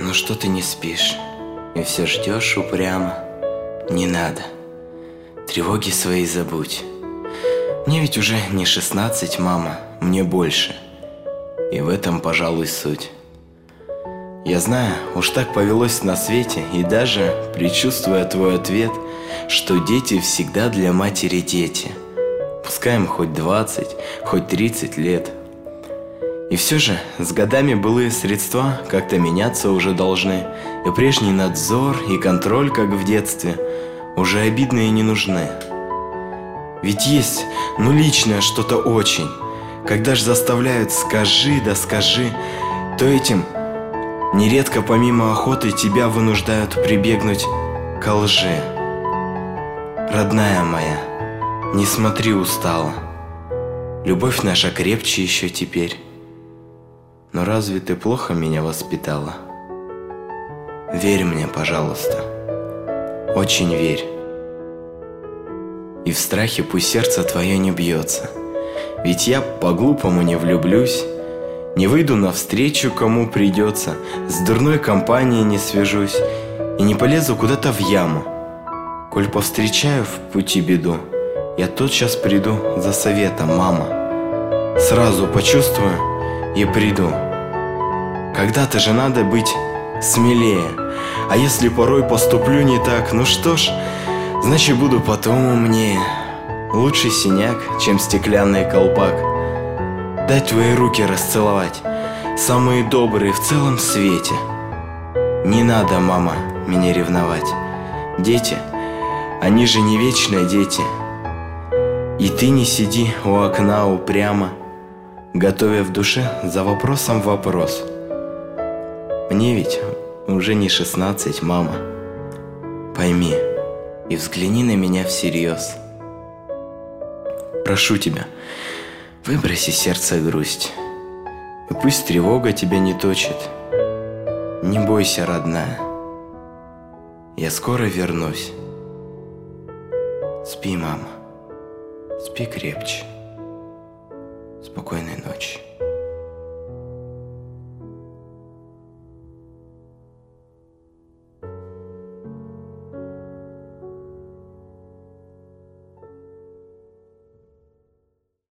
Ну что ты не спишь и все ждешь упрямо? Не надо, тревоги свои забудь. Мне ведь уже не 16, мама, мне больше. И в этом, пожалуй, суть. Я знаю, уж так повелось на свете, и даже, предчувствуя твой ответ, что дети всегда для матери дети. Пускай им хоть 20, хоть 30 лет. И все же, с годами былые средства как-то меняться уже должны, и прежний надзор и контроль, как в детстве, уже обидные не нужны. Ведь есть, личное что-то очень. Когда ж заставляют «скажи, да скажи», то этим нередко помимо охоты тебя вынуждают прибегнуть ко лжи. Родная моя, не смотри устало. Любовь наша крепче еще теперь. Но разве ты плохо меня воспитала? Верь мне, пожалуйста, очень верь. И в страхе пусть сердце твое не бьется. Ведь я по-глупому не влюблюсь, не выйду навстречу, кому придется, с дурной компанией не свяжусь и не полезу куда-то в яму. Коль повстречаю в пути беду, я тотчас приду за советом, мама. Сразу почувствую и приду. Когда-то же надо быть смелее, а если порой поступлю не так, ну что ж, значит буду потом умнее. Лучший синяк, чем стеклянный колпак. Дай твои руки расцеловать, самые добрые в целом свете. Не надо, мама, меня ревновать. Дети, они же не вечные дети. И ты не сиди у окна упрямо, готовя в душе за вопросом вопрос. Мне ведь уже не 16, мама. Пойми и взгляни на меня всерьез. Прошу тебя, выброси сердце грусть, и пусть тревога тебя не точит. Не бойся, родная, я скоро вернусь. Спи, мама, спи крепче. Спокойной ночи.